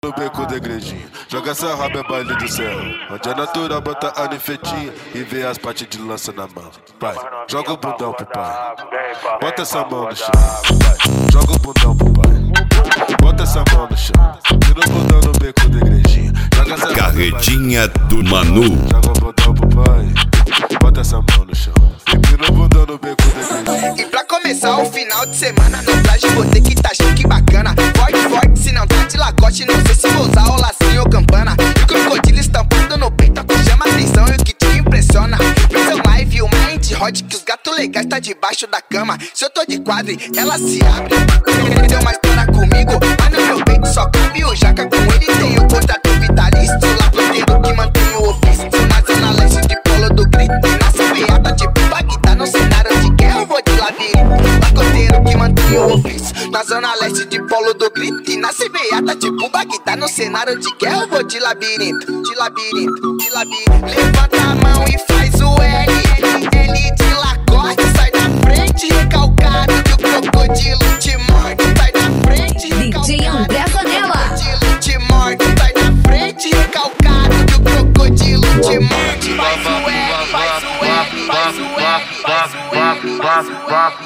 No beco da igrejinha, joga essa raba é baile do céu. Onde a natura bota a nefetinha e vê as partes de lança na mão. Pai, joga o bundão pro pai. Bota essa mão no chão. Joga o bundão pro pai. Bota essa mão no chão. Tira o bundão no beco da igrejinha. Joga essa Carretinha do Manu. Joga o bundão pro pai. Bota essa mão no chão. Tira o bundão no beco da igrejinha. E pra começar o final de semana, no traje vou ter que tá chique bacana. Forte, forte, se não tá de lacoste, não sei se vou usar o lacinho ou campana. E o crocodilo estampado no peito, que chama atenção e o que te impressiona. Versão live, o mind hot, que os gatos legais tá debaixo da cama. Se eu tô de quadro, ela se abre. Deu uma história comigo, mas no meu peito só cabe o jaca. Com ele tem o contrato vitalício, lagoteiro que mantém o ofício. Na zona leste de Polo do Grito, e na CBA tipo Bagdá. No cenário de guerra eu vou de labirinto, lagoteiro que mantém o ofício. Na zona leste de Polo do Grito, e na CBA tá tipo Bagdá. No cenário de guerra eu vou de labirinto, de labirinto, de labirinto. Levanta a mão e faz o L, L de Lacoste. Sai da frente, recalcado, que o crocodilo te morde. Sai da frente, DJ André Zanella. crocodilo te morde. Sai da frente, recalcado, que o crocodilo te morde. Faz o L, faz o L, faz o L, faz o L, faz o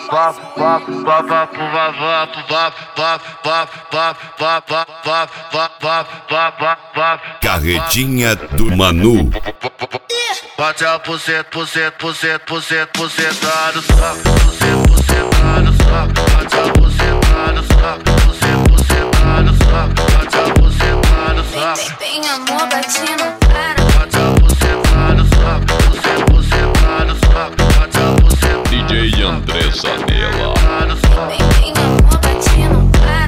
Carretinha do Manu. Bate a buceta, buceta, buceta, buceta, buceta no saco, buceta, buceta no saco. Bate a buceta no saco, buceta, buceta no saco. Bate a buceta no saco. Tem amor, bate no cara. Bate a buceta no saco, buceta, buceta no saco. Bate a buceta DJ André Zanella. no saco. Tem amor, bate no cara.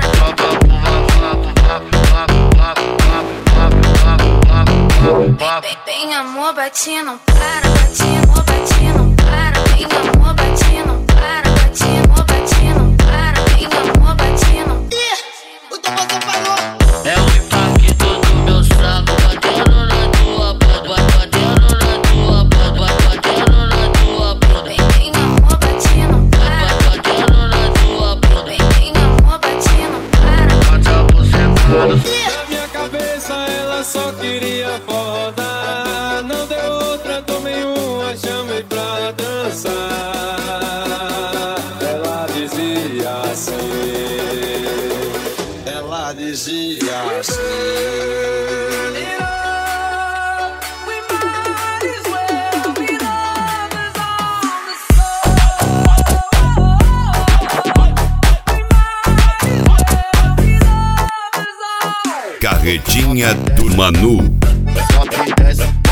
Tem amor, bate no cara. Bate no cara. Tem amor, bate no cara. Bate no cara. Tem amor, bate no. O Tomazão falou. É o impacto do meu saco, batendo na tua bunda, batendo na tua bunda, batendo na tua bunda. Tem amor, bate no cara. Batendo na tua bunda. Tem amor, bate no cara. Bate a buceta no saco. Na minha cabeça ela só queria rodar. Não deu outra, tomei uma, chamei pra dançar. Ela dizia assim. Carretinha do Manu. Sobe e desce,